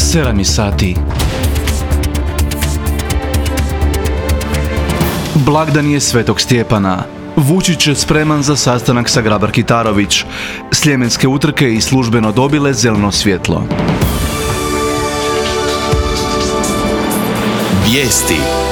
7 sati. Blagdan je Svetog Stjepana. Vučić je spreman za sastanak sa Grabar-Kitarović. Sljemenske utrke i službeno dobile zeleno svjetlo. Vijesti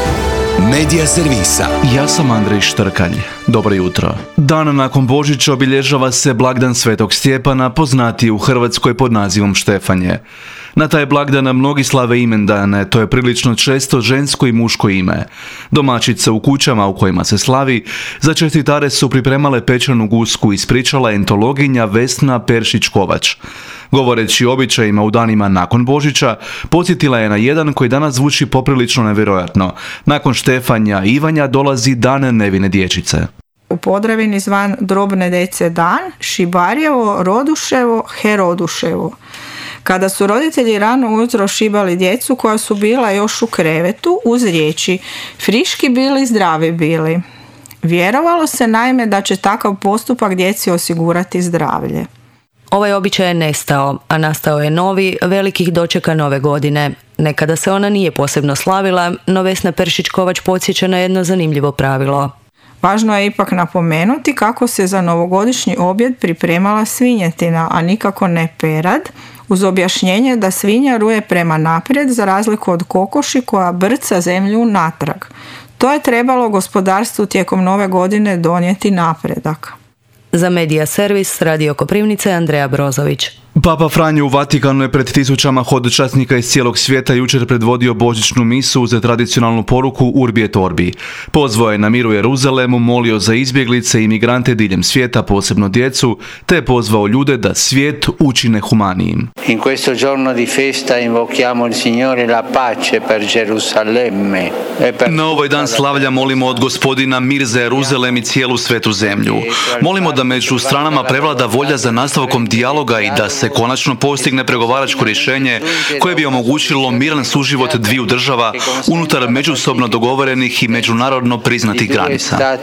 Medija servisa. Ja sam Andrej Štrkalj. Dobro jutro. Dan nakon Božića obilježava se blagdan Svetog Stjepana, poznatiji u Hrvatskoj pod nazivom Štefanje. Na taj blagdan mnogi slave imendane, to je prilično često žensko i muško ime. Domaćice u kućama u kojima se slavi, za čestitare su pripremale pečenu gusku, ispričala entologinja Vesna Peršić-Kovač. Govoreći o običajima u danima nakon Božića, podsjetila je na jedan koji danas zvuči poprilično nevjerojatno. Nakon Štefanja i Ivanja dolazi dan nevine dječice. U Podravini zvan drobne dece dan, Šibarjevo, Roduševo, Heroduševo. Kada su roditelji rano ujutro šibali djecu koja su bila još u krevetu uz riječi friški bili, zdravi bili. Vjerovalo se naime da će takav postupak djeci osigurati zdravlje. Ovaj običaj je nestao, a nastao je novi, velikih dočeka nove godine. Nekada se ona nije posebno slavila, no Vesna Peršić-Kovač podsjeća na jedno zanimljivo pravilo. Važno je ipak napomenuti kako se za novogodišnji objed pripremala svinjetina, a nikako ne perad, uz objašnjenje da svinja ruje prema naprijed za razliku od kokoši koja brca zemlju natrag. To je trebalo gospodarstvu tijekom nove godine donijeti napredak. Za Medija servis Radio Koprivnice Andreja Brozović. Papa Franjo u Vatikanu je pred tisućama hodočasnika iz cijelog svijeta jučer predvodio božićnu misu za tradicionalnu poruku Urbi et Orbi. Pozvao je na mir u Jeruzalemu, molio za izbjeglice i migrante diljem svijeta, posebno djecu, te je pozvao ljude da svijet učine humanijim. In questo giorno di festa invochiamo il Signore la pace per Gerusalemme. Na ovaj dan slavlja molimo od Gospodina mir za Jeruzalem i cijelu svetu zemlju. Molimo da među stranama prevlada volja za nastavkom dijaloga i da se konačno postigne pregovaračko rješenje koje bi omogućilo miran suživot dviju država unutar međusobno dogovorenih i međunarodno priznatih granica.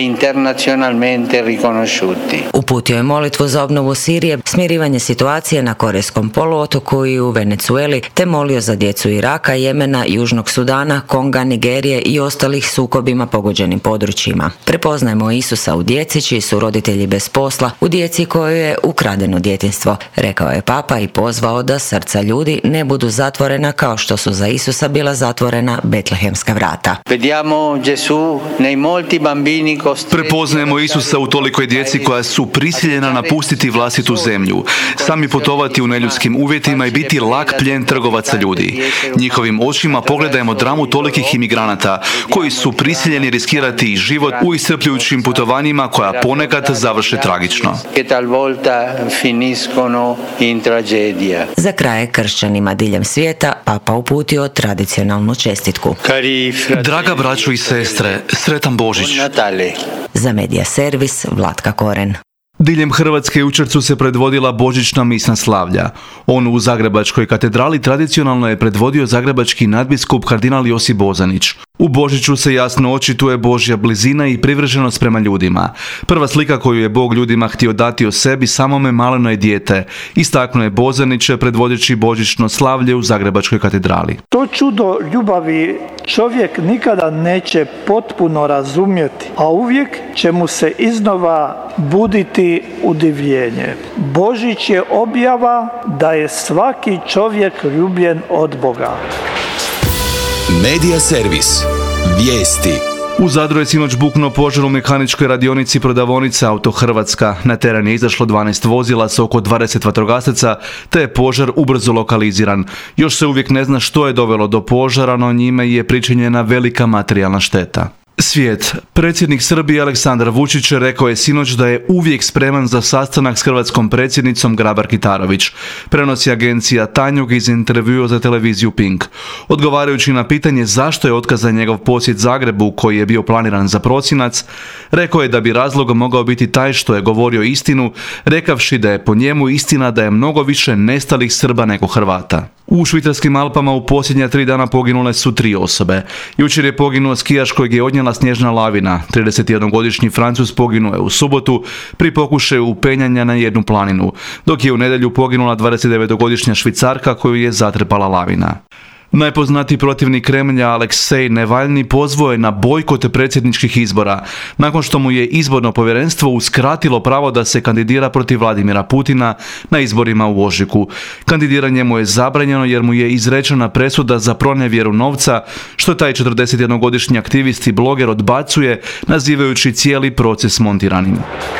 Uputio je molitvu za obnovu Sirije, smirivanje situacije na Korejskom poluotoku i u Venezueli, te molio za djecu Iraka, Jemena, Južnog Sudana, Konga, Nigerije i ostalih sukobima pogođenim područjima. Prepoznajmo Isusa u djeci čiji su roditelji bez posla, u djeci kojoj je ukradeno djetinjstvo, rekao je Papa i pozvao da srca ljudi ne budu zatvorena kao što su za Isusa bila zatvorena betlehemska vrata. Prepoznajemo Isusa u tolikoj djeci koja su prisiljena napustiti vlastitu zemlju, sami putovati u neljudskim uvjetima i biti lak plijen trgovaca ljudi. Njihovim očima pogledajmo dramu tolikih imigranata koji su prisiljeni riskirati i život u iscrpljujućim putovanjima koja ponekad završe tragično. Za kraj kršćanima diljem svijeta Papa uputio tradicionalnu čestitku. Draga braćo i sestre, sretan Božić. Za Medija servis Vlatka Koren. Diljem Hrvatske jučer su se predvodila božićna misna slavlja. Onu u Zagrebačkoj katedrali tradicionalno je predvodio zagrebački nadbiskup kardinal Josip Bozanić. U Božiću se jasno očituje Božja blizina i privrženost prema ljudima. Prva slika koju je Bog ljudima htio dati o sebi samome maleno je dijete, istaknuo je Bozanić predvodeći božićno slavlje u Zagrebačkoj katedrali. To čudo ljubavi čovjek nikada neće potpuno razumjeti, a uvijek će mu se iznova buditi udivljenje. Božić je objava da je svaki čovjek ljubljen od Boga. Medija servis. Vijesti. U Zadru je sinoć buknuo požar u mehaničkoj radionici prodavaonice Auto Hrvatska. Na teren je izašlo 12 vozila sa oko 20 vatrogasaca, te je požar ubrzo lokaliziran. Još se uvijek ne zna što je dovelo do požara, no njime je pričinjena velika materijalna šteta. Svijet. Predsjednik Srbije Aleksandar Vučić rekao je sinoć da je uvijek spreman za sastanak s hrvatskom predsjednicom Grabar-Kitarović. Prenosi agencija Tanjug iz intervjua za televiziju Pink. Odgovarajući na pitanje zašto je otkazan njegov posjet Zagrebu koji je bio planiran za prosinac, rekao je da bi razlog mogao biti taj što je govorio istinu, rekavši da je po njemu istina da je mnogo više nestalih Srba nego Hrvata. U Švicarskim Alpama u posljednja 3 dana poginule su 3 osobe. Jučer je poginuo skijaš kojeg je odnijela mala snježna lavina. 31-godišnji Francuz poginuo je u subotu pri pokušaju upenjanja na jednu planinu, dok je u nedjelju poginula 29-godišnja Švicarka koju je zatrpala lavina. Najpoznatiji protivnik Kremlja Aleksej Navalni pozvao je na bojkot predsjedničkih izbora, nakon što mu je izborno povjerenstvo uskratilo pravo da se kandidira protiv Vladimira Putina na izborima u ožujku. Kandidiranje mu je zabranjeno jer mu je izrečena presuda za pronevjeru novca, što taj 41-godišnji aktivist i bloger odbacuje, nazivajući cijeli proces montiranim.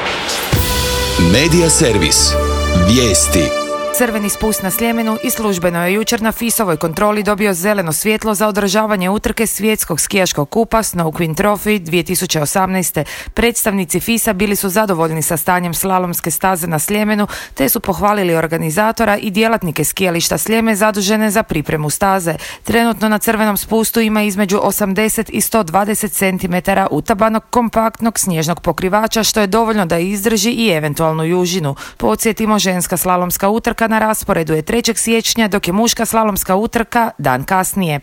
Medija servis. Vijesti. Crveni spust na Sljemenu i službeno je jučer na FIS-ovoj kontroli dobio zeleno svjetlo za održavanje utrke svjetskog skijaškog kupa Snow Queen Trophy 2018. Predstavnici FIS-a bili su zadovoljni sa stanjem slalomske staze na Sljemenu, te su pohvalili organizatora i djelatnike skijališta Sljeme zadužene za pripremu staze. Trenutno na crvenom spustu ima između 80 i 120 cm utabanog kompaktnog snježnog pokrivača, što je dovoljno da izdrži i eventualnu južinu. Podsjetimo, ženska slalomska utrka na rasporedu je 3. siječnja, dok je muška slalomska utrka dan kasnije.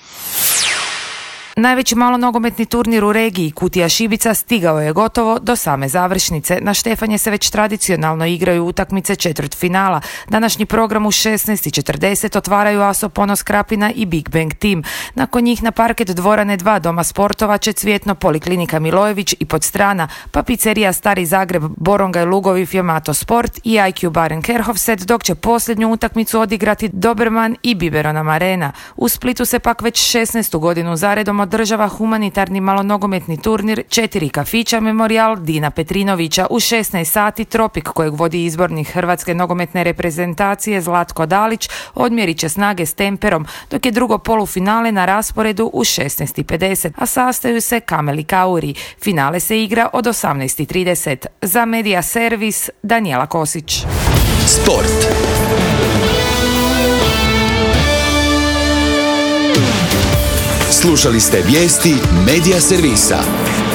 Najveći malonogometni turnir u regiji Kutija Šibica stigao je gotovo do same završnice. Na Štefanje se već tradicionalno igraju utakmice četvrtfinala. Današnji program u 16:40 otvaraju ASO Ponos Krapina i Big Bang Team. Nakon njih na parket dvorane 2 Doma sportova će Cvjetno Poliklinika Milojević i Podstrana, pa pizzerija Stari Zagreb, Borongaj Lugovi, Fiumato Sport i IQ Baren Kerhovsed, dok će posljednju utakmicu odigrati Doberman i Biberonam Arena. U Splitu se pak već 16. godinu zaredom održava humanitarni malonogometni turnir 4 kafića Memorial Dina Petrinovića. U 16 sati Tropik, kojeg vodi izbornik Hrvatske nogometne reprezentacije Zlatko Dalić, odmjerit će snage s Temperom, dok je drugo polufinale na rasporedu u 16:50, a sastaju se Kamel i Kauri. Finale se igra od 18:30. Za Medija servis Danijela Kosić. Sport. Slušali ste vijesti Medija servisa.